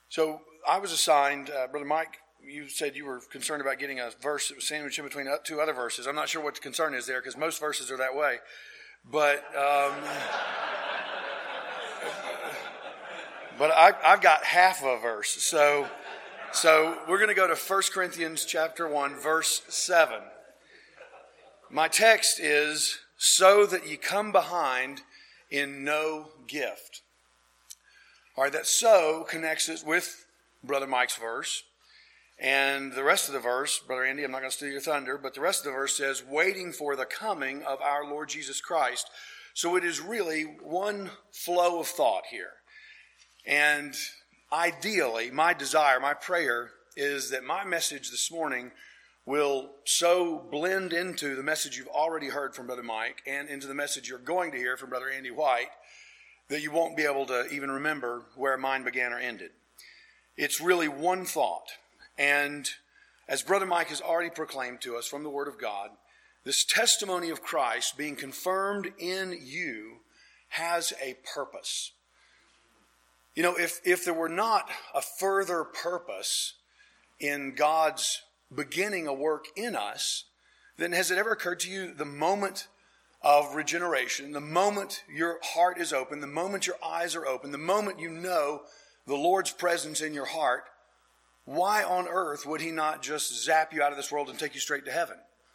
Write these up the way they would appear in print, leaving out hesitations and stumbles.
So I was assigned, Brother Mike, you said you were concerned about getting a verse that was sandwiched in between two other verses. I'm not sure what the concern is there because most verses are that way. But I've got half a verse. So we're going to go to 1 Corinthians chapter 1, verse 7. My text is, so that ye come behind in no gift. All right, that so connects it with Brother Mike's verse. And the rest of the verse, Brother Andy, I'm not going to steal your thunder, but the rest of the verse says, waiting for the coming of our Lord Jesus Christ. So it is really one flow of thought here. And ideally, my desire, my prayer is that my message this morning will so blend into the message you've already heard from Brother Mike and into the message you're going to hear from Brother Andy White that you won't be able to even remember where mine began or ended. It's really one thought. And as Brother Mike has already proclaimed to us from the Word of God, this testimony of Christ being confirmed in you has a purpose. You know, if there were not a further purpose in God's beginning a work in us, then has it ever occurred to you the moment of regeneration, the moment your heart is open, the moment your eyes are open, the moment you know the Lord's presence in your heart, why on earth would he not just zap you out of this world and take you straight to heaven?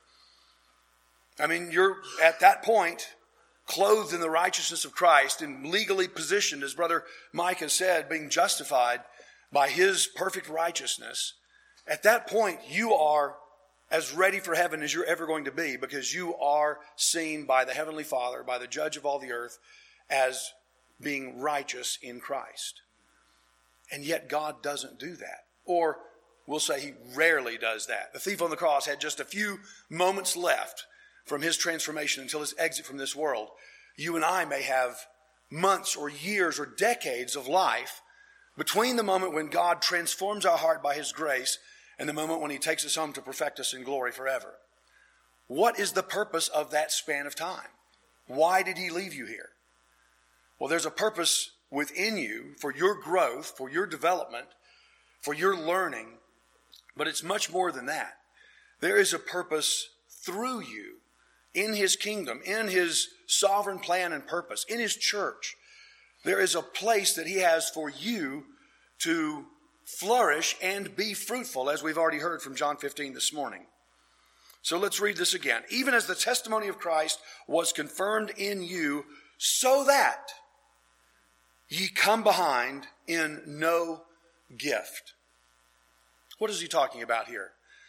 I mean, you're at that point clothed in the righteousness of Christ and legally positioned, as Brother Mike has said, being justified by his perfect righteousness. At that point, you are as ready for heaven as you're ever going to be because you are seen by the Heavenly Father, by the Judge of all the earth, as being righteous in Christ. And yet God doesn't do that. Or we'll say he rarely does that. The thief on the cross had just a few moments left from his transformation until his exit from this world. You and I may have months or years or decades of life between the moment when God transforms our heart by his grace and the moment when he takes us home to perfect us in glory forever. What is the purpose of that span of time? Why did he leave you here? Well, there's a purpose within you for your growth, for your development, for your learning, but it's much more than that. There is a purpose through you in his kingdom, in his sovereign plan and purpose, in his church. There is a place that he has for you to flourish and be fruitful, as we've already heard from John 15 this morning. So let's read this again. Even as the testimony of Christ was confirmed in you, so that ye come behind in no gift. What is he talking about here?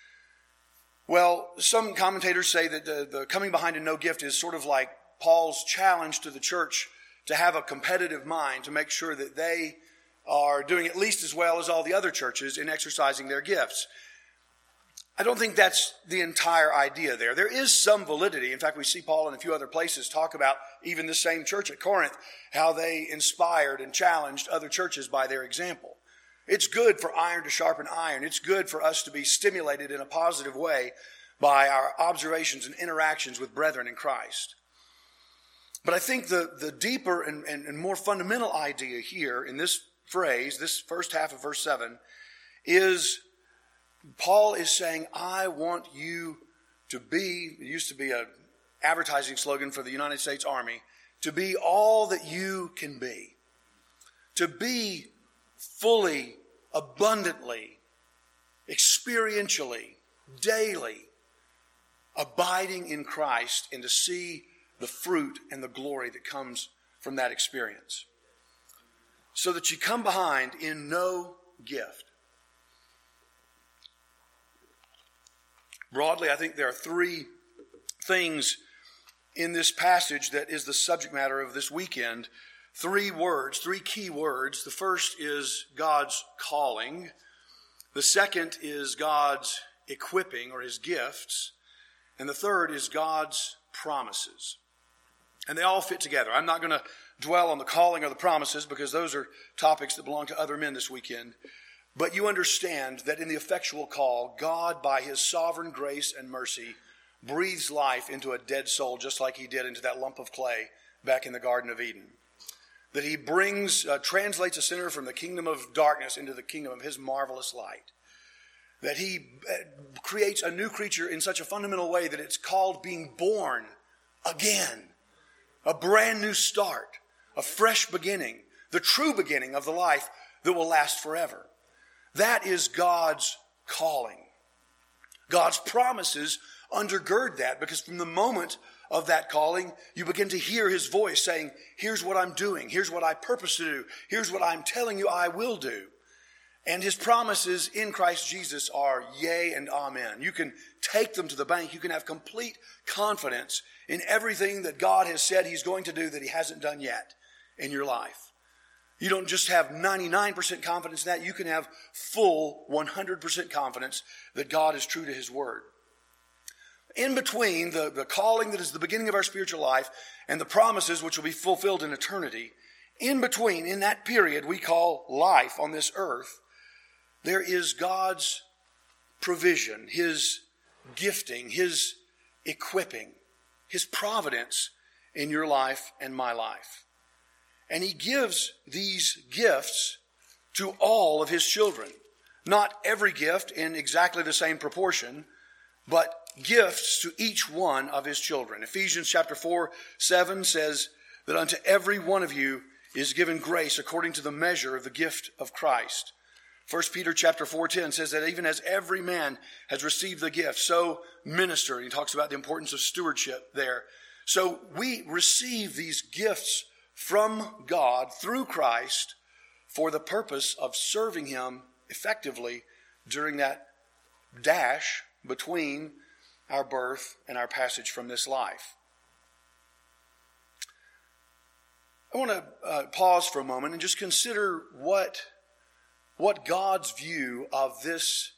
Well, some commentators say that the coming behind in no gift is sort of like Paul's challenge to the church to have a competitive mind, to make sure that they are doing at least as well as all the other churches in exercising their gifts. I don't think that's the entire idea there. There is some validity. In fact, we see Paul in a few other places talk about even the same church at Corinth, how they inspired and challenged other churches by their example. It's good for iron to sharpen iron. It's good for us to be stimulated in a positive way by our observations and interactions with brethren in Christ. But I think the deeper and more fundamental idea here in this phrase, this first half of verse 7, is Paul is saying, I want you to be, it used to be an advertising slogan for the United States Army, to be all that you can be. To be fully, abundantly, experientially, daily, abiding in Christ and to see the fruit and the glory that comes from that experience. So that you come behind in no gift. Broadly, I think there are three things in this passage that is the subject matter of this weekend. Three words, three key words. The first is God's calling. The second is God's equipping or his gifts. And the third is God's promises. And they all fit together. I'm not going to dwell on the calling or the promises because those are topics that belong to other men this weekend. But you understand that in the effectual call, God, by his sovereign grace and mercy, breathes life into a dead soul just like he did into that lump of clay back in the Garden of Eden. that he brings, translates a sinner from the kingdom of darkness into the kingdom of his marvelous light. That he creates a new creature in such a fundamental way that it's called being born again. A brand new start, a fresh beginning, the true beginning of the life that will last forever. That is God's calling. God's promises undergird that, because from the moment of that calling, you begin to hear his voice saying, here's what I'm doing, here's what I purpose to do, here's what I'm telling you I will do. And his promises in Christ Jesus are yea and amen. You can take them to the bank. You can have complete confidence in everything that God has said he's going to do that he hasn't done yet in your life. You don't just have 99% confidence in that. You can have full 100% confidence that God is true to his word. In between the calling that is the beginning of our spiritual life and the promises which will be fulfilled in eternity, in between, in that period we call life on this earth, there is God's provision, his gifting, his equipping, his providence in your life and my life. And he gives these gifts to all of his children. Not every gift in exactly the same proportion, but gifts to each one of his children. Ephesians chapter 4:7 says that unto every one of you is given grace according to the measure of the gift of Christ. 1 Peter chapter 4:10 says that even as every man has received the gift, so minister. And he talks about the importance of stewardship there. So we receive these gifts from God through Christ for the purpose of serving him effectively during that dash between our birth and our passage from this life. I want to pause for a moment and just consider what God's view of this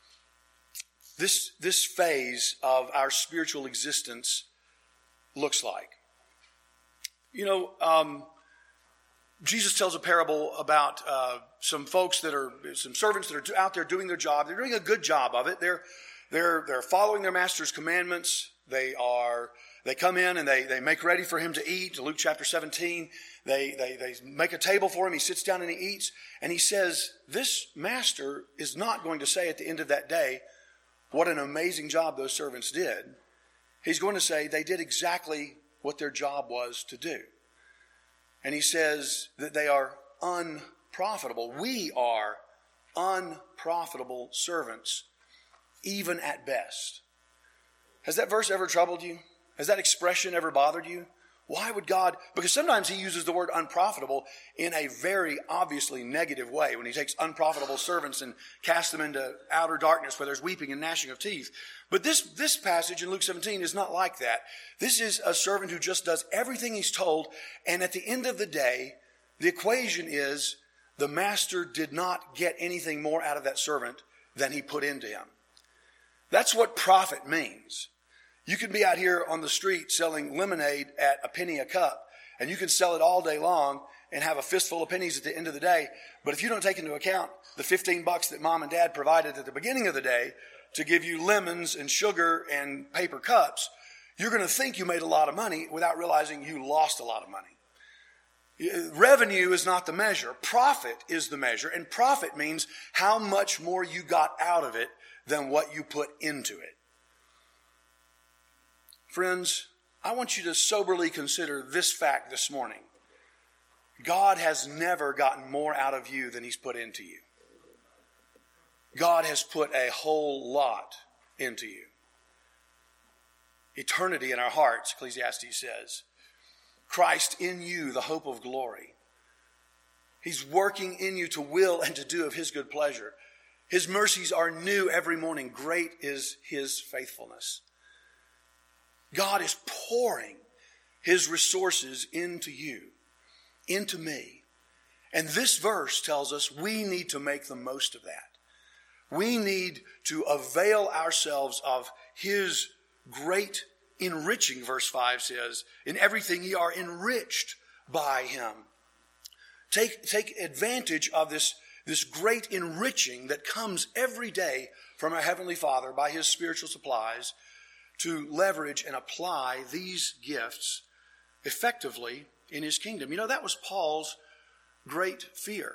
phase of our spiritual existence looks like. You know, Jesus tells a parable about some servants that are out there doing their job. They're doing a good job of it. They're following their master's commandments. They come in and they make ready for him to eat. Luke chapter 17, they make a table for him. He sits down and he eats. And he says, this master is not going to say at the end of that day, what an amazing job those servants did. He's going to say they did exactly what their job was to do. And he says that they are unprofitable. We are unprofitable servants, even at best. Has that verse ever troubled you? Has that expression ever bothered you? Why would God? Because sometimes he uses the word unprofitable in a very obviously negative way when he takes unprofitable servants and casts them into outer darkness where there's weeping and gnashing of teeth. But this passage in Luke 17 is not like that. This is a servant who just does everything he's told, and at the end of the day, the equation is the master did not get anything more out of that servant than he put into him. That's what profit means. You can be out here on the street selling lemonade at a penny a cup, and you can sell it all day long and have a fistful of pennies at the end of the day. But if you don't take into account the $15 that mom and dad provided at the beginning of the day to give you lemons and sugar and paper cups, you're going to think you made a lot of money without realizing you lost a lot of money. Revenue is not the measure. Profit is the measure, and profit means how much more you got out of it than what you put into it. Friends, I want you to soberly consider this fact this morning. God has never gotten more out of you than he's put into you. God has put a whole lot into you. Eternity in our hearts, Ecclesiastes says. Christ in you, the hope of glory. He's working in you to will and to do of his good pleasure. His mercies are new every morning. Great is his faithfulness. God is pouring his resources into you, into me. And this verse tells us we need to make the most of that. We need to avail ourselves of his great enriching, verse 5 says, in everything ye are enriched by him. Take advantage of this great enriching that comes every day from our Heavenly Father by his spiritual supplies to leverage and apply these gifts effectively in his kingdom. You know, that was Paul's great fear.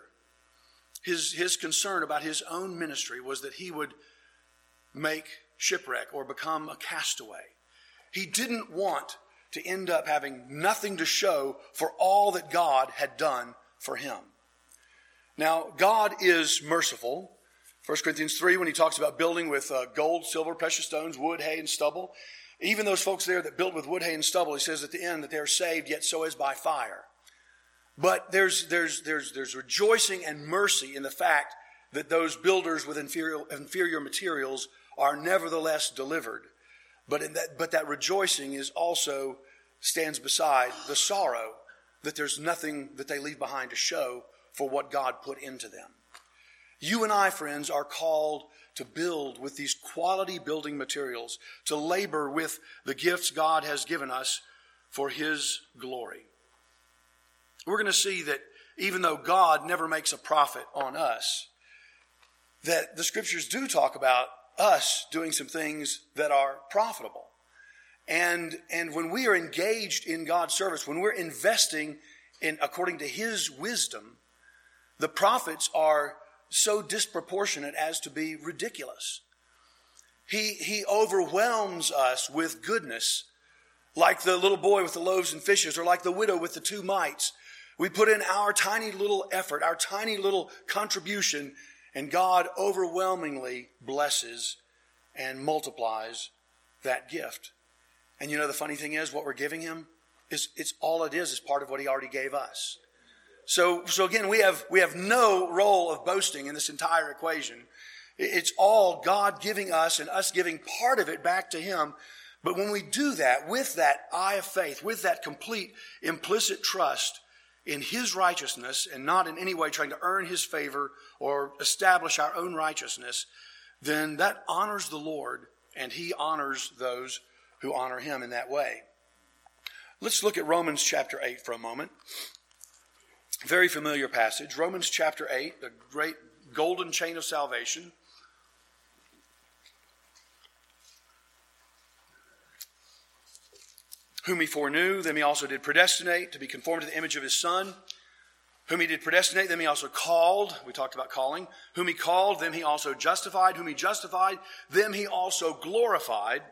His concern about his own ministry was that he would make shipwreck or become a castaway. He didn't want to end up having nothing to show for all that God had done for him. Now, God is merciful. 1 Corinthians 3, when he talks about building with gold, silver, precious stones, wood, hay, and stubble, even those folks there that built with wood, hay, and stubble, he says at the end that they are saved, yet so as by fire. But there's rejoicing and mercy in the fact that those builders with inferior materials are nevertheless delivered. But that rejoicing is also stands beside the sorrow that there's nothing that they leave behind to show for what God put into them. You and I, friends, are called to build with these quality building materials, to labor with the gifts God has given us for his glory. We're going to see that even though God never makes a profit on us, that the scriptures do talk about us doing some things that are profitable. And when we are engaged in God's service, when we're investing in according to his wisdom, the profits are so disproportionate as to be ridiculous. He overwhelms us with goodness, like the little boy with the loaves and fishes, or like the widow with the 2 mites. We put in our tiny little effort, our tiny little contribution, and God overwhelmingly blesses and multiplies that gift. And you know, the funny thing is, what we're giving him it's all it is part of what he already gave us. So again, we have no role of boasting in this entire equation. It's all God giving us and us giving part of it back to him. But when we do that, with that eye of faith, with that complete implicit trust in his righteousness and not in any way trying to earn his favor or establish our own righteousness, then that honors the Lord and he honors those who honor him in that way. Let's look at Romans chapter 8 for a moment. Very familiar passage. Romans chapter 8, the great golden chain of salvation. Whom he foreknew, them he also did predestinate to be conformed to the image of his Son. Whom he did predestinate, them he also called. We talked about calling. Whom he called, them he also justified. Whom he justified, them he also glorified.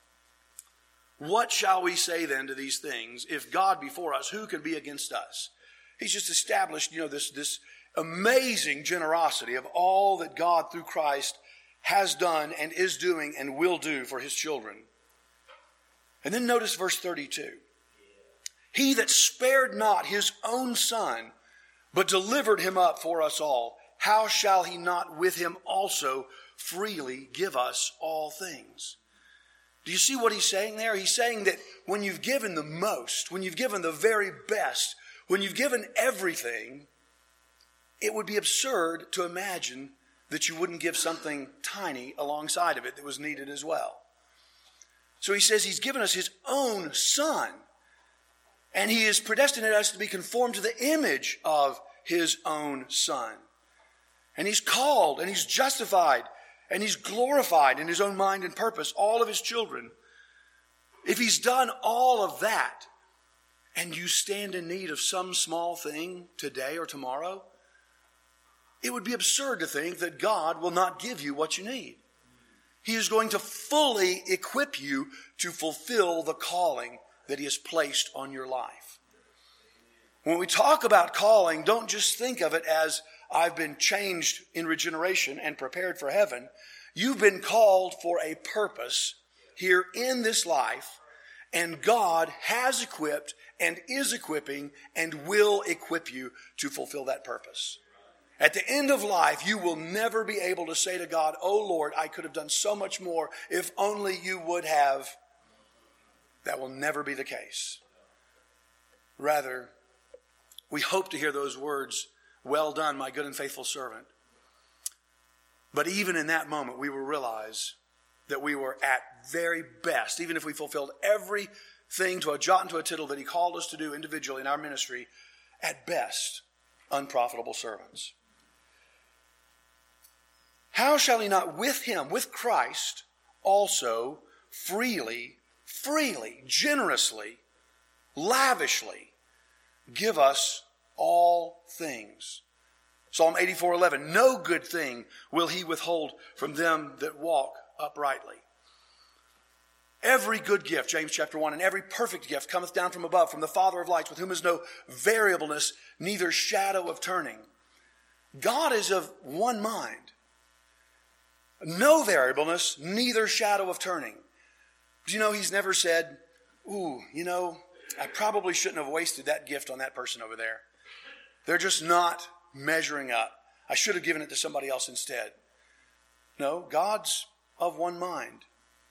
What shall we say then to these things? If God be for us, who can be against us? He's just established, this amazing generosity of all that God through Christ has done and is doing and will do for his children. And then notice verse 32. He that spared not his own Son, but delivered him up for us all, how shall he not with him also freely give us all things? Do you see what he's saying there? He's saying that when you've given the most, when you've given the very best, when you've given everything, it would be absurd to imagine that you wouldn't give something tiny alongside of it that was needed as well. So he says he's given us his own Son, and he has predestinated us to be conformed to the image of his own Son. And he's called, and he's justified, and he's glorified in his own mind and purpose, all of his children. If he's done all of that, and you stand in need of some small thing today or tomorrow, it would be absurd to think that God will not give you what you need. He is going to fully equip you to fulfill the calling that he has placed on your life. When we talk about calling, don't just think of it as I've been changed in regeneration and prepared for heaven. You've been called for a purpose here in this life, and God has equipped and is equipping and will equip you to fulfill that purpose. At the end of life, you will never be able to say to God, "Oh Lord, I could have done so much more if only you would have." That will never be the case. Rather, we hope to hear those words, "Well done, my good and faithful servant." But even in that moment, we will realize that we were at very best, even if we fulfilled everything to a jot and to a tittle that he called us to do individually in our ministry, at best, unprofitable servants. How shall he not with him, with Christ, also freely, generously, lavishly give us all things. Psalm 84:11, no good thing will he withhold from them that walk uprightly. Every good gift, James chapter 1, and every perfect gift cometh down from above, from the Father of lights, with whom is no variableness, neither shadow of turning. God is of one mind. No variableness, neither shadow of turning. Do you know he's never said, I probably shouldn't have wasted that gift on that person over there. They're just not measuring up. I should have given it to somebody else instead. No, God's of one mind.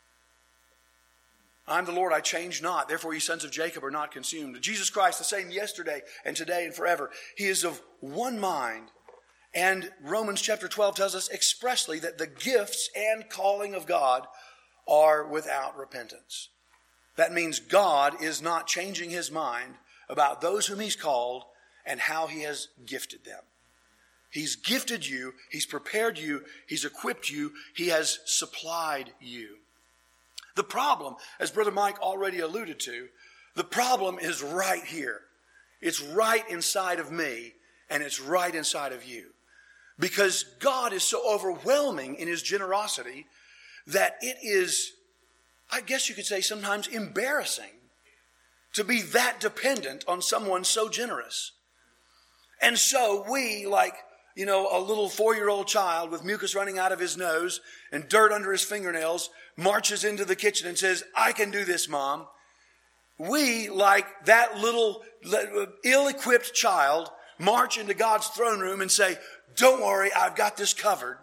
I'm the Lord, I change not. Therefore, ye sons of Jacob are not consumed. Jesus Christ, the same yesterday and today and forever. He is of one mind. And Romans chapter 12 tells us expressly that the gifts and calling of God are without repentance. That means God is not changing his mind about those whom he's called and how he has gifted them. He's gifted you, he's prepared you, he's equipped you, he has supplied you. The problem, as Brother Mike already alluded to, the problem is right here. It's right inside of me, and it's right inside of you. Because God is so overwhelming in his generosity that it is, I guess you could say, sometimes embarrassing to be that dependent on someone so generous. And so we, like, a little 4-year-old child with mucus running out of his nose and dirt under his fingernails, marches into the kitchen and says, I can do this, Mom. We, like that little ill-equipped child, march into God's throne room and say, don't worry, I've got this covered.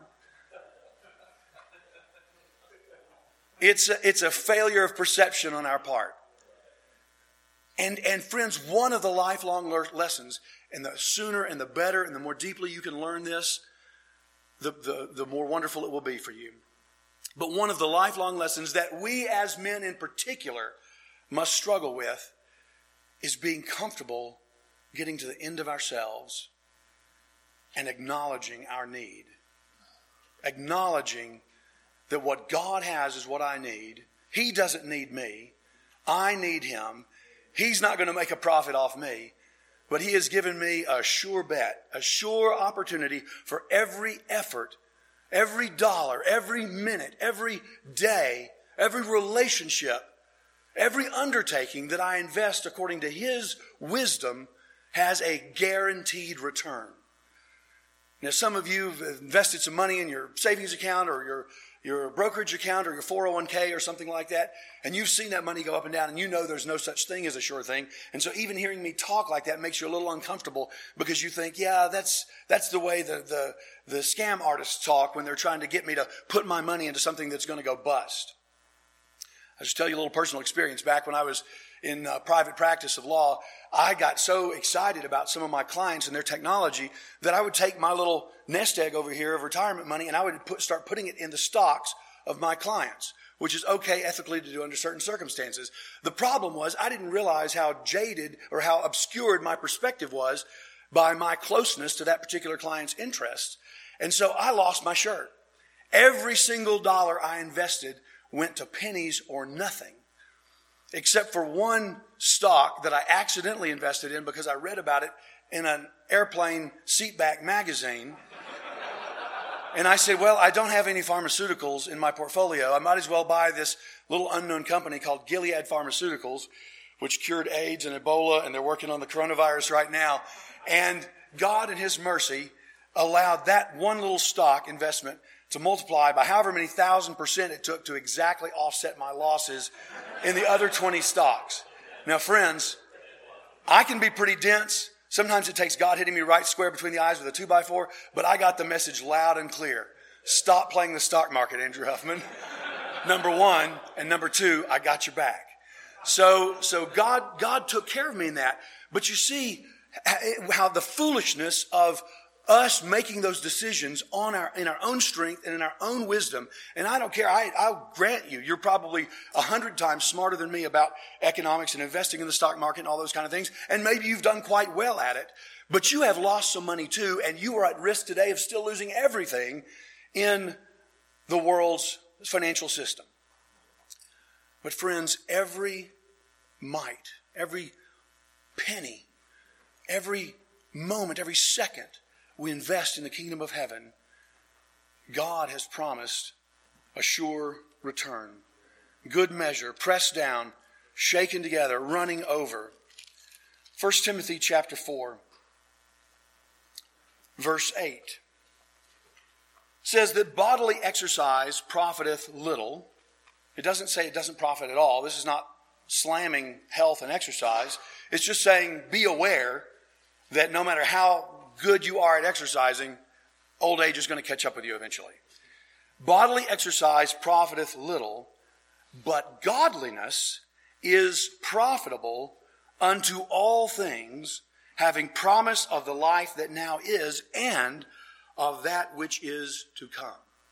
It's a failure of perception on our part. And friends, one of the lifelong lessons, and the sooner and the better and the more deeply you can learn this, the more wonderful it will be for you. But one of the lifelong lessons that we as men in particular must struggle with is being comfortable getting to the end of ourselves and acknowledging our need. Acknowledging that what God has is what I need. He doesn't need me. I need him. He's not going to make a profit off me. But he has given me a sure bet, a sure opportunity for every effort, every dollar, every minute, every day, every relationship, every undertaking that I invest according to his wisdom has a guaranteed return. Now, some of you have invested some money in your savings account or your brokerage account or your 401k or something like that, and you've seen that money go up and down, and you know there's no such thing as a sure thing. And so even hearing me talk like that makes you a little uncomfortable because you think, yeah, that's the way the scam artists talk when they're trying to get me to put my money into something that's going to go bust. I'll just tell you a little personal experience. Back when I was in private practice of law, I got so excited about some of my clients and their technology that I would take my little nest egg over here of retirement money and I would start putting it in the stocks of my clients, which is okay ethically to do under certain circumstances. The problem was I didn't realize how jaded or how obscured my perspective was by my closeness to that particular client's interests. And so I lost my shirt. Every single dollar I invested went to pennies or nothing, except for one stock that I accidentally invested in because I read about it in an airplane seatback magazine. And I said, well, I don't have any pharmaceuticals in my portfolio. I might as well buy this little unknown company called Gilead Pharmaceuticals, which cured AIDS and Ebola, and they're working on the coronavirus right now. And God in his mercy allowed that one little stock investment to multiply by however many 1,000% it took to exactly offset my losses in the other 20 stocks. Now, friends, I can be pretty dense. Sometimes it takes God hitting me right square between the eyes with a 2x4, but I got the message loud and clear. Stop playing the stock market, Andrew Huffman. Number one, and number two, I got your back. So God took care of me in that. But you see how the foolishness of us making those decisions in our own strength and in our own wisdom. And I don't care. I'll grant you, you're probably 100 times smarter than me about economics and investing in the stock market and all those kind of things. And maybe you've done quite well at it. But you have lost some money too. And you are at risk today of still losing everything in the world's financial system. But friends, every mite, every penny every moment, every second we invest in the kingdom of heaven, God has promised a sure return. Good measure, pressed down, shaken together, running over. 1 Timothy chapter 4, verse 8 says that bodily exercise profiteth little. It doesn't say it doesn't profit at all. This is not slamming health and exercise. It's just saying be aware that no matter how good you are at exercising, old age is going to catch up with you eventually. Bodily exercise profiteth little, but godliness is profitable unto all things, having promise of the life that now is and of that which is to come.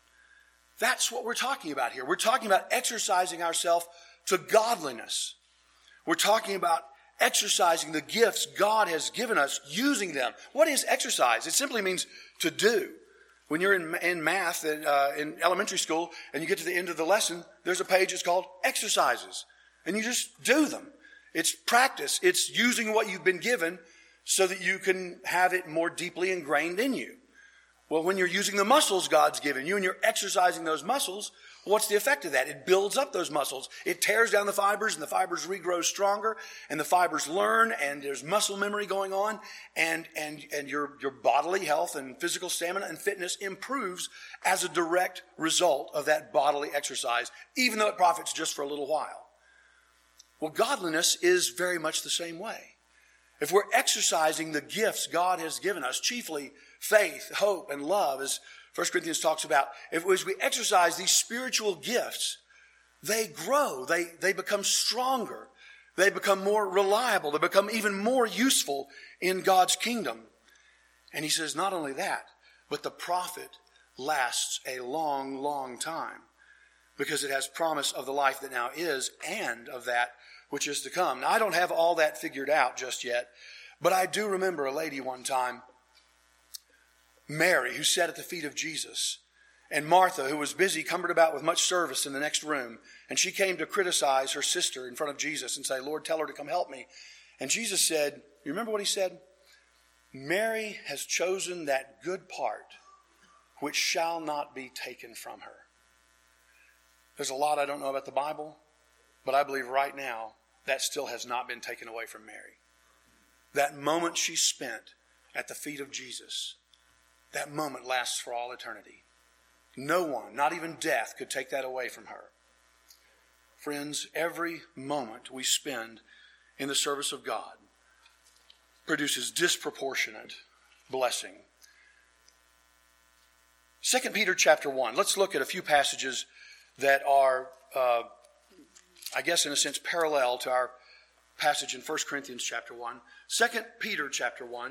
That's what we're talking about here. We're talking about exercising ourselves to godliness. We're talking about exercising the gifts God has given us, using them. What is exercise? It simply means to do. When you're in math in elementary school and you get to the end of the lesson, there's a page that's called exercises. And you just do them. It's practice. It's using what you've been given so that you can have it more deeply ingrained in you. Well, when you're using the muscles God's given you and you're exercising those muscles, what's the effect of that? It builds up those muscles. It tears down the fibers and the fibers regrow stronger and the fibers learn and there's muscle memory going on and your bodily health and physical stamina and fitness improves as a direct result of that bodily exercise, even though it profits just for a little while. Well, godliness is very much the same way. If we're exercising the gifts God has given us, chiefly faith, hope, and love, as 1 Corinthians talks about, as we exercise these spiritual gifts, they grow, they become stronger, they become more reliable, they become even more useful in God's kingdom. And he says not only that, but the profit lasts a long, long time because it has promise of the life that now is and of that which is to come. Now, I don't have all that figured out just yet, but I do remember a lady one time, Mary, who sat at the feet of Jesus, and Martha, who was busy, cumbered about with much service in the next room, and she came to criticize her sister in front of Jesus and say, Lord, tell her to come help me. And Jesus said, you remember what he said? Mary has chosen that good part which shall not be taken from her. There's a lot I don't know about the Bible, but I believe right now that still has not been taken away from Mary. That moment she spent at the feet of Jesus, that moment lasts for all eternity. No one, not even death, could take that away from her. Friends, every moment we spend in the service of God produces disproportionate blessing. 2 Peter chapter 1. Let's look at a few passages that are, I guess in a sense, parallel to our passage in 1 Corinthians chapter 1. 2 Peter chapter 1.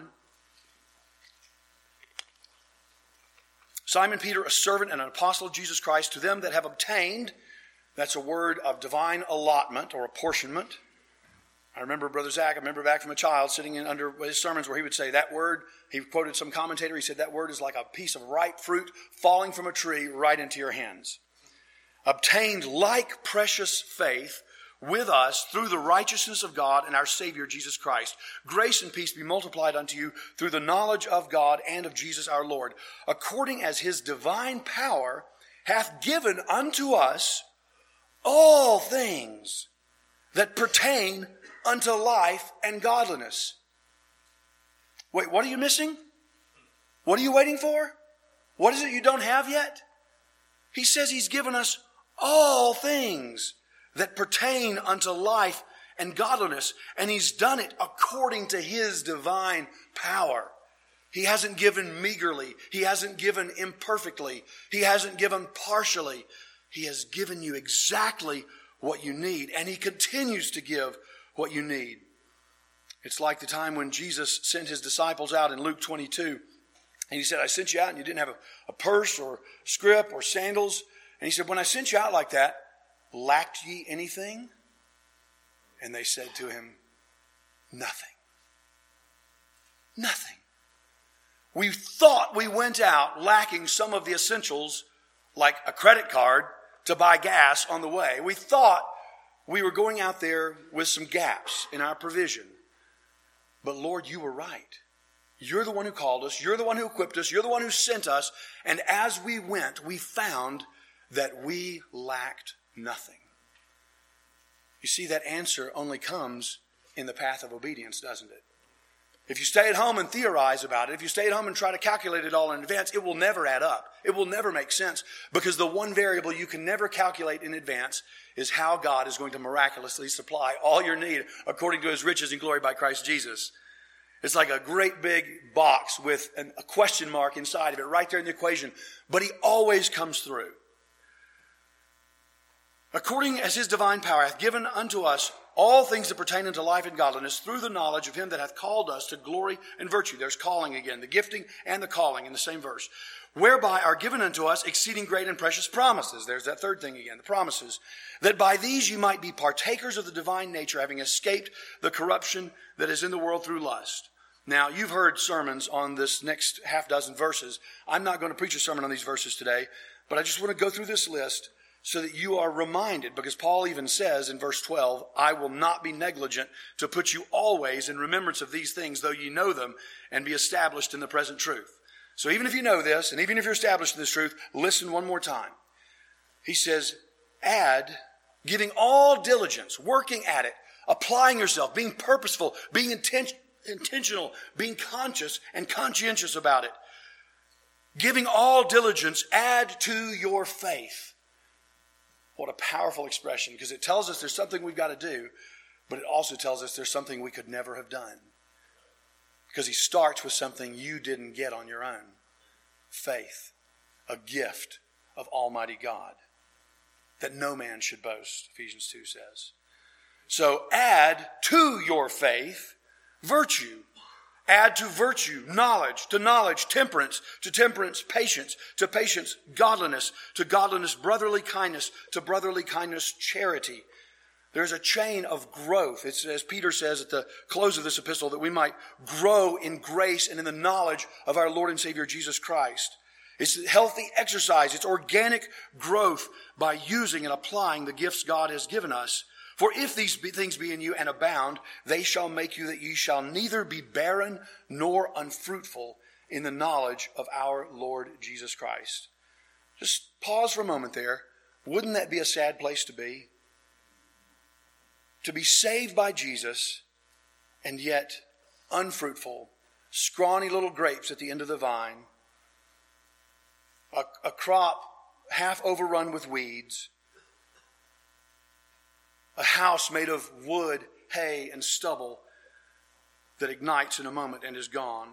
Simon Peter, a servant and an apostle of Jesus Christ, to them that have obtained, that's a word of divine allotment or apportionment. I remember Brother Zach, back from a child sitting in under his sermons where he would say that word, he quoted some commentator, he said that word is like a piece of ripe fruit falling from a tree right into your hands. Obtained like precious faith with us through the righteousness of God and our Savior Jesus Christ. Grace and peace be multiplied unto you through the knowledge of God and of Jesus our Lord, according as his divine power hath given unto us all things that pertain unto life and godliness. Wait, what are you missing? What are you waiting for? What is it you don't have yet? He says he's given us all things that pertain unto life and godliness. And he's done it according to his divine power. He hasn't given meagerly. He hasn't given imperfectly. He hasn't given partially. He has given you exactly what you need. And he continues to give what you need. It's like the time when Jesus sent his disciples out in Luke 22. And he said, I sent you out and you didn't have a purse or scrip or sandals. And he said, when I sent you out like that, lacked ye anything? And they said to him, nothing. Nothing. We thought we went out lacking some of the essentials, like a credit card to buy gas on the way. We thought we were going out there with some gaps in our provision. But Lord, you were right. You're the one who called us. You're the one who equipped us. You're the one who sent us. And as we went, we found that we lacked nothing. You see, that answer only comes in the path of obedience, doesn't it? If you stay at home and theorize about it, if you stay at home and try to calculate it all in advance, it will never add up. It will never make sense, because the one variable you can never calculate in advance is how God is going to miraculously supply all your need according to his riches and glory by Christ Jesus. It's like a great big box with a question mark inside of it right there in the equation, but he always comes through. According as his divine power hath given unto us all things that pertain unto life and godliness, through the knowledge of him that hath called us to glory and virtue. There's calling again, the gifting and the calling in the same verse. Whereby are given unto us exceeding great and precious promises. There's that third thing again, the promises. That by these you might be partakers of the divine nature, having escaped the corruption that is in the world through lust. Now, you've heard sermons on this next half dozen verses. I'm not going to preach a sermon on these verses today, but I just want to go through this list so that you are reminded, because Paul even says in verse 12, I will not be negligent to put you always in remembrance of these things, though you know them, and be established in the present truth. So even if you know this, and even if you're established in this truth, listen one more time. He says, add, giving all diligence, working at it, applying yourself, being purposeful, being intentional, being conscious and conscientious about it. Giving all diligence, add to your faith. What a powerful expression, because it tells us there's something we've got to do, but it also tells us there's something we could never have done. Because he starts with something you didn't get on your own. Faith, a gift of Almighty God, that no man should boast, Ephesians 2 says. So add to your faith virtue. Add to virtue knowledge, to knowledge temperance, to temperance patience, to patience godliness, to godliness brotherly kindness, to brotherly kindness charity. There's a chain of growth. It's, as Peter says at the close of this epistle, that we might grow in grace and in the knowledge of our Lord and Savior Jesus Christ. It's healthy exercise. It's organic growth by using and applying the gifts God has given us. For if these things be in you and abound, they shall make you that ye shall neither be barren nor unfruitful in the knowledge of our Lord Jesus Christ. Just pause for a moment there. Wouldn't that be a sad place to be? To be saved by Jesus and yet unfruitful, scrawny little grapes at the end of the vine, a crop half overrun with weeds, a house made of wood, hay, and stubble that ignites in a moment and is gone.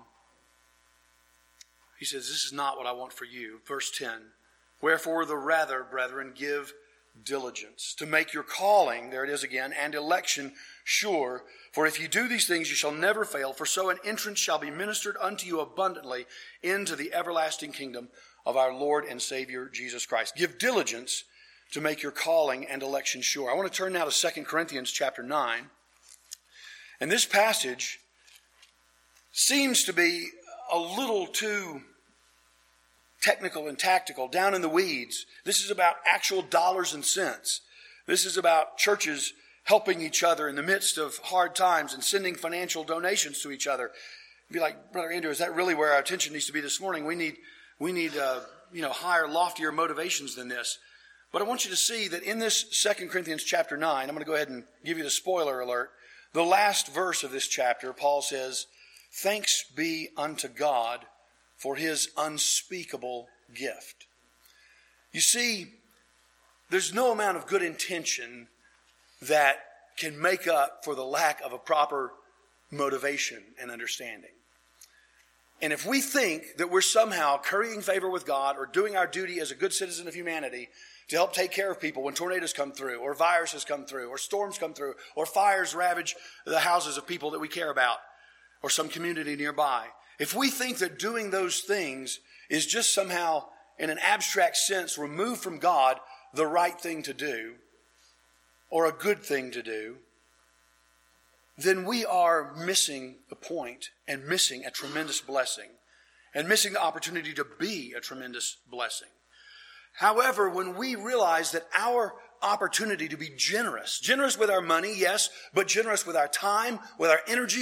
He says, this is not what I want for you. Verse 10, wherefore the rather, brethren, give diligence to make your calling, there it is again, and election sure. For if you do these things, you shall never fail. For so an entrance shall be ministered unto you abundantly into the everlasting kingdom of our Lord and Savior Jesus Christ. Give diligence to make your calling and election sure. I want to turn now to 2 Corinthians chapter 9. And this passage seems to be a little too technical and tactical, down in the weeds. This is about actual dollars and cents. This is about churches helping each other in the midst of hard times and sending financial donations to each other. Be like, Brother Andrew, is that really where our attention needs to be this morning? We need higher, loftier motivations than this. But I want you to see that in this 2 Corinthians chapter 9, I'm going to go ahead and give you the spoiler alert. The last verse of this chapter, Paul says, thanks be unto God for his unspeakable gift. You see, there's no amount of good intention that can make up for the lack of a proper motivation and understanding. And if we think that we're somehow currying favor with God or doing our duty as a good citizen of humanity to help take care of people when tornadoes come through, or viruses come through, or storms come through, or fires ravage the houses of people that we care about, or some community nearby. If we think that doing those things is just somehow, in an abstract sense, removed from God the right thing to do, or a good thing to do, then we are missing the point and missing a tremendous blessing, and missing the opportunity to be a tremendous blessing. However, when we realize that our opportunity to be generous with our money, yes, but generous with our time, with our energies,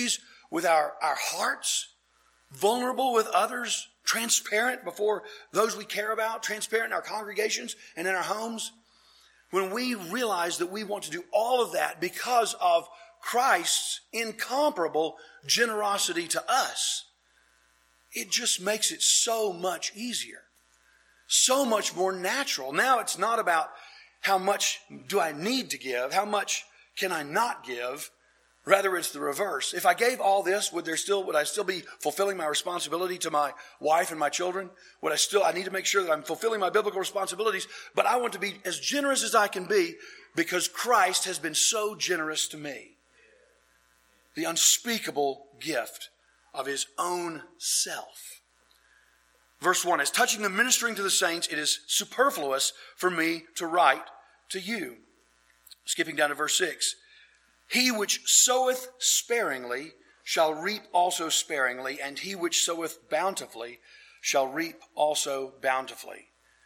with our hearts, vulnerable with others, transparent before those we care about, transparent in our congregations and in our homes. When we realize that we want to do all of that because of Christ's incomparable generosity to us, it just makes it so much easier, so much more natural. Now it's not about how much do I need to give, how much can I not give. Rather, it's the reverse. If I gave all this, would I still be fulfilling my responsibility to my wife and my children? I need to make sure that I'm fulfilling my biblical responsibilities, but I want to be as generous as I can be because Christ has been so generous to me. The unspeakable gift of his own self. Verse 1, as touching the ministering to the saints, it is superfluous for me to write to you. Skipping down to verse 6. He which soweth sparingly shall reap also sparingly, and he which soweth bountifully shall reap also bountifully.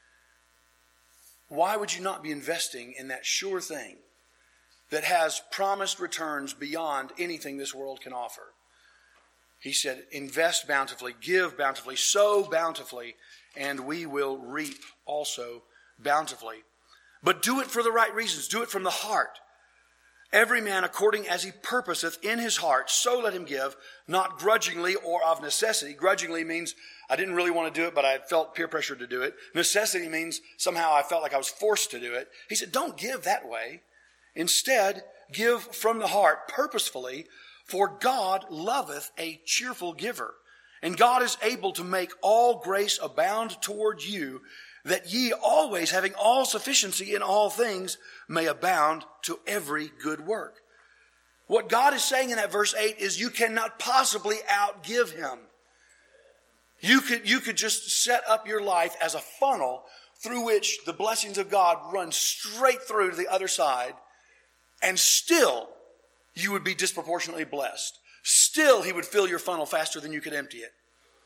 Why would you not be investing in that sure thing that has promised returns beyond anything this world can offer? He said, invest bountifully, give bountifully, sow bountifully, and we will reap also bountifully. But do it for the right reasons. Do it from the heart. Every man according as he purposeth in his heart, so let him give, not grudgingly or of necessity. Grudgingly means I didn't really want to do it, but I felt peer pressure to do it. Necessity means somehow I felt like I was forced to do it. He said, don't give that way. Instead, give from the heart purposefully, for God loveth a cheerful giver. And God is able to make all grace abound toward you, that ye always, having all sufficiency in all things, may abound to every good work. What God is saying in that verse 8 is you cannot possibly outgive him. You could just set up your life as a funnel through which the blessings of God run straight through to the other side, and still you would be disproportionately blessed. Still he would fill your funnel faster than you could empty it.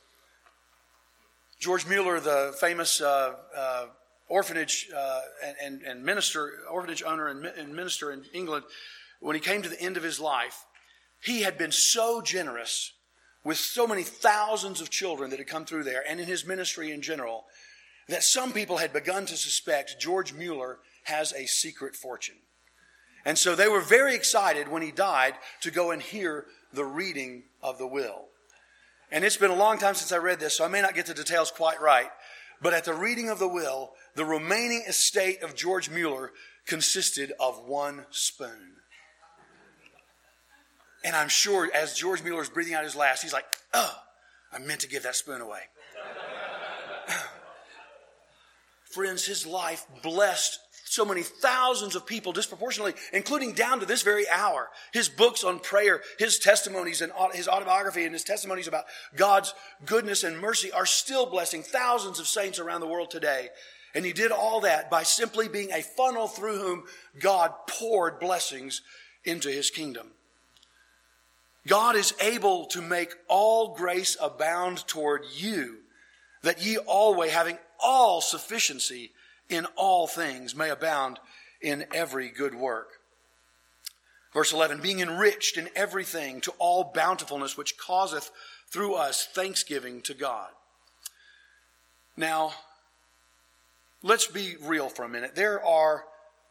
George Mueller, the famous orphanage and minister, orphanage owner and minister in England, when he came to the end of his life, he had been so generous with so many thousands of children that had come through there, and in his ministry in general, that some people had begun to suspect George Mueller has a secret fortune. And so they were very excited when he died to go and hear the reading of the will. And it's been a long time since I read this, so I may not get the details quite right. But at the reading of the will, the remaining estate of George Mueller consisted of one spoon. And I'm sure as George Mueller's breathing out his last, he's like, oh, I meant to give that spoon away. Friends, his life blessed so many thousands of people disproportionately, including down to this very hour. His books on prayer, his testimonies and his autobiography and his testimonies about God's goodness and mercy are still blessing thousands of saints around the world today. And he did all that by simply being a funnel through whom God poured blessings into his kingdom. God is able to make all grace abound toward you, that ye always, having all sufficiency in all things, may abound in every good work. Verse 11, being enriched in everything to all bountifulness, which causeth through us thanksgiving to God. Now, let's be real for a minute. There are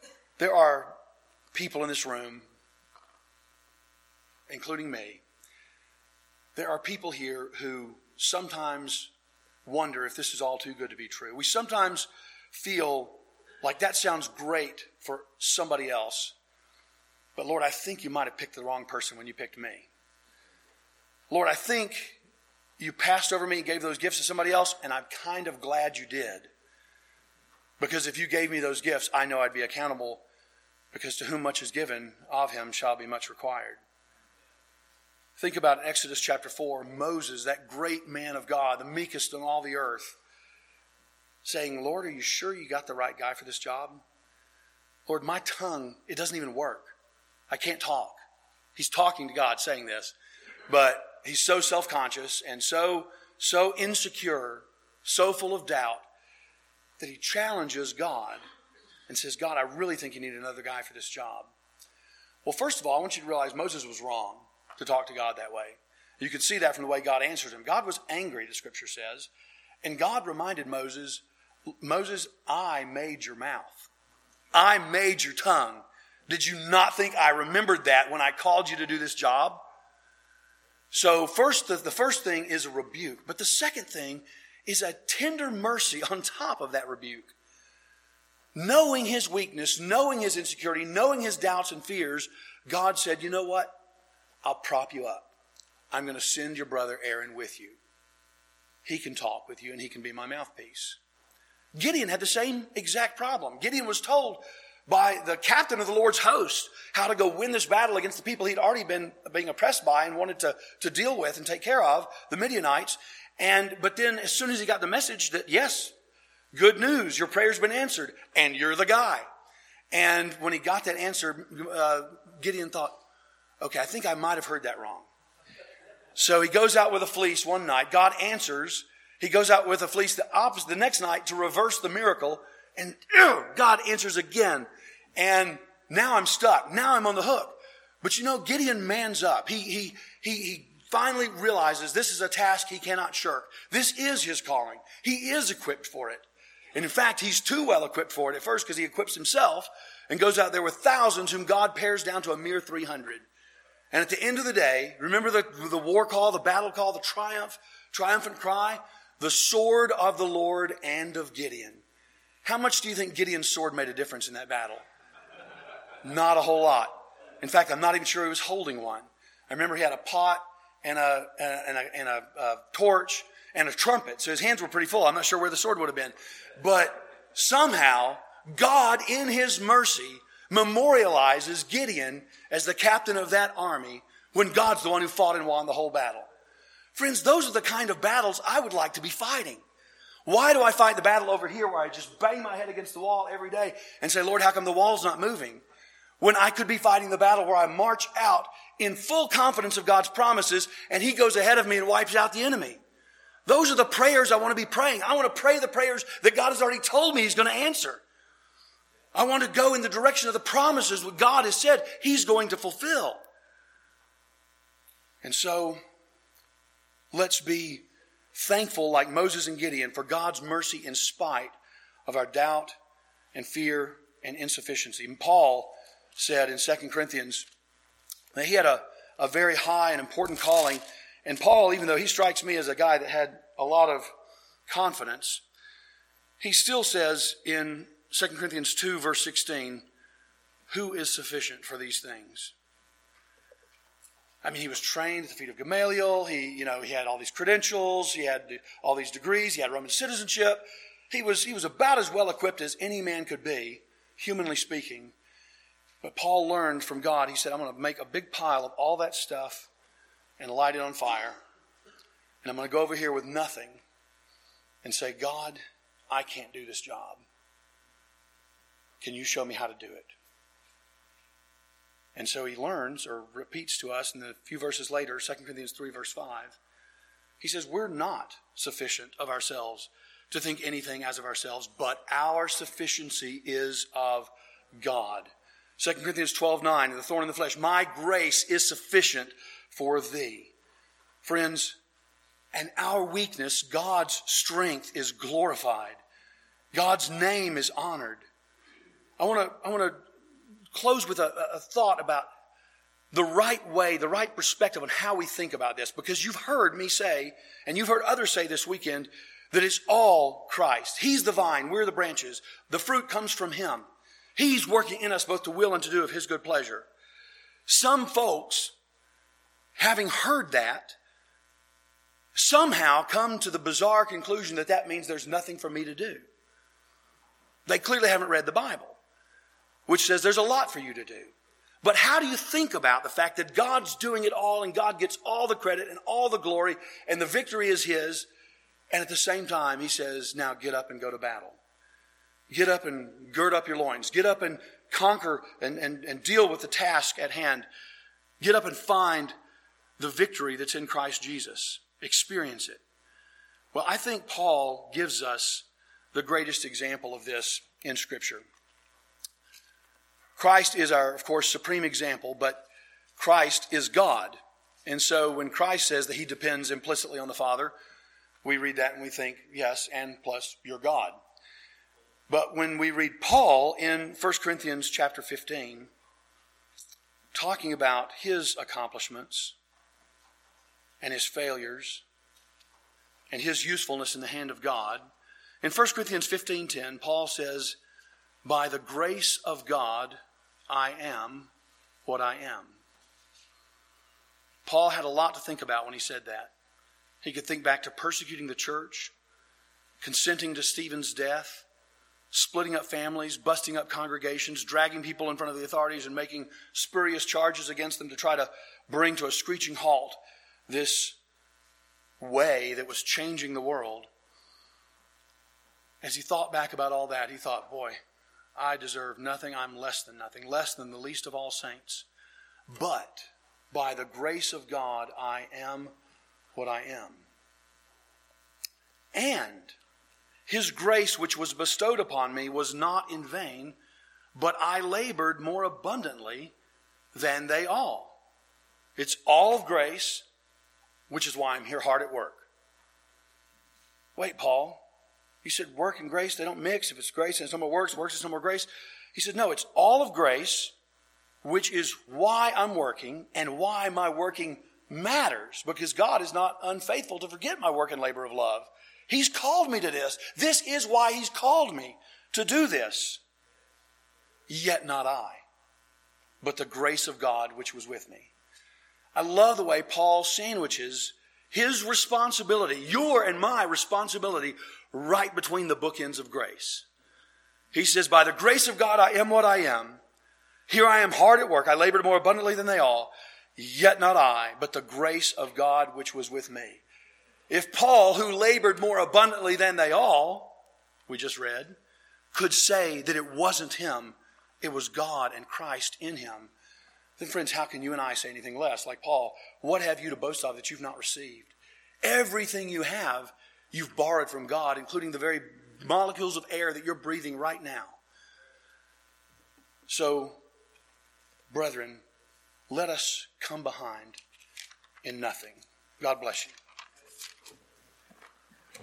people in this room, including me. There are people here who sometimes wonder if this is all too good to be true. We sometimes feel like that sounds great for somebody else. But Lord, I think you might have picked the wrong person when you picked me. Lord, I think you passed over me and gave those gifts to somebody else, and I'm kind of glad you did. Because if you gave me those gifts, I know I'd be accountable, because to whom much is given, of him shall be much required. Think about Exodus chapter 4, Moses, that great man of God, the meekest in all the earth, saying, Lord, are you sure you got the right guy for this job? Lord, my tongue, it doesn't even work. I can't talk. He's talking to God saying this, but he's so self-conscious and so insecure, so full of doubt, that he challenges God and says, God, I really think you need another guy for this job. Well, first of all, I want you to realize Moses was wrong to talk to God that way. You can see that from the way God answers him. God was angry, the scripture says, and God reminded Moses, I made your mouth. I made your tongue. Did you not think I remembered that when I called you to do this job? So the first thing is a rebuke. But the second thing is a tender mercy on top of that rebuke. Knowing his weakness, knowing his insecurity, knowing his doubts and fears, God said, you know what? I'll prop you up. I'm going to send your brother Aaron with you. He can talk with you and he can be my mouthpiece. Gideon had the same exact problem. Gideon was told by the captain of the Lord's host how to go win this battle against the people he'd already been being oppressed by and wanted to deal with and take care of, the Midianites. But then as soon as he got the message that, yes, good news, your prayer's been answered, and you're the guy. And when he got that answer, Gideon thought, okay, I think I might have heard that wrong. So he goes out with a fleece one night. God answers. He goes out with a fleece the next night to reverse the miracle. And God answers again. And now I'm stuck. Now I'm on the hook. But Gideon mans up. He finally realizes this is a task he cannot shirk. This is his calling. He is equipped for it. And in fact, he's too well equipped for it at first because he equips himself and goes out there with thousands whom God pares down to a mere 300. And at the end of the day, remember the war call, the battle call, the triumphant cry? The sword of the Lord and of Gideon. How much do you think Gideon's sword made a difference in that battle? Not a whole lot. In fact, I'm not even sure he was holding one. I remember he had a pot and a torch and a trumpet. So his hands were pretty full. I'm not sure where the sword would have been. But somehow, God in his mercy memorializes Gideon as the captain of that army when God's the one who fought and won the whole battle. Friends, those are the kind of battles I would like to be fighting. Why do I fight the battle over here where I just bang my head against the wall every day and say, Lord, how come the wall's not moving? When I could be fighting the battle where I march out in full confidence of God's promises and he goes ahead of me and wipes out the enemy. Those are the prayers I want to be praying. I want to pray the prayers that God has already told me he's going to answer. I want to go in the direction of the promises what God has said he's going to fulfill. And so, let's be thankful like Moses and Gideon for God's mercy in spite of our doubt and fear and insufficiency. And Paul said in 2 Corinthians that he had a very high and important calling. And Paul, even though he strikes me as a guy that had a lot of confidence, he still says in 2 Corinthians 2, verse 16, who is sufficient for these things? I mean, he was trained at the feet of Gamaliel. He had all these credentials. He had all these degrees. He had Roman citizenship. He was about as well equipped as any man could be, humanly speaking. But Paul learned from God. He said, I'm going to make a big pile of all that stuff and light it on fire. And I'm going to go over here with nothing and say, God, I can't do this job. Can you show me how to do it? And so he learns or repeats to us in the few verses later, 2 Corinthians 3, verse 5. He says, we're not sufficient of ourselves to think anything as of ourselves, but our sufficiency is of God. 2 Corinthians 12:9, the thorn in the flesh, my grace is sufficient for thee. Friends, and our weakness, God's strength is glorified. God's name is honored. I want to close with a thought about the right way, the right perspective on how we think about this. Because you've heard me say, and you've heard others say this weekend, that it's all Christ. He's the vine, we're the branches. The fruit comes from him. He's working in us both to will and to do of his good pleasure. Some folks, having heard that, somehow come to the bizarre conclusion that that means there's nothing for me to do. They clearly haven't read the Bible, which says there's a lot for you to do. But how do you think about the fact that God's doing it all and God gets all the credit and all the glory and the victory is his, and at the same time he says, now get up and go to battle. Get up and gird up your loins. Get up and conquer and deal with the task at hand. Get up and find the victory that's in Christ Jesus. Experience it. Well, I think Paul gives us the greatest example of this in Scripture. Christ is our, of course, supreme example, but Christ is God. And so when Christ says that he depends implicitly on the Father, we read that and we think, yes, and plus you're God. But when we read Paul in 1 Corinthians chapter 15, talking about his accomplishments and his failures and his usefulness in the hand of God, in 1 Corinthians 15:10, Paul says, by the grace of God, I am what I am. Paul had a lot to think about when he said that. He could think back to persecuting the church, consenting to Stephen's death, splitting up families, busting up congregations, dragging people in front of the authorities and making spurious charges against them to try to bring to a screeching halt this way that was changing the world. As he thought back about all that, he thought, boy, I deserve nothing. I'm less than nothing, less than the least of all saints. But by the grace of God, I am what I am. And his grace which was bestowed upon me was not in vain, but I labored more abundantly than they all. It's all of grace, which is why I'm here hard at work. Wait, Paul, you said work and grace, they don't mix. If it's grace and it's no more works and no more grace. He said, no, it's all of grace, which is why I'm working and why my working matters, because God is not unfaithful to forget my work and labor of love. He's called me to this. This is why he's called me to do this. Yet not I, but the grace of God which was with me. I love the way Paul sandwiches his responsibility, your and my responsibility, right between the bookends of grace. He says, by the grace of God, I am what I am. Here I am hard at work. I labored more abundantly than they all. Yet not I, but the grace of God which was with me. If Paul, who labored more abundantly than they all, we just read, could say that it wasn't him, it was God and Christ in him, then friends, how can you and I say anything less? Like Paul, what have you to boast of that you've not received? Everything you have, you've borrowed from God, including the very molecules of air that you're breathing right now. So, brethren, let us come behind in nothing. God bless you.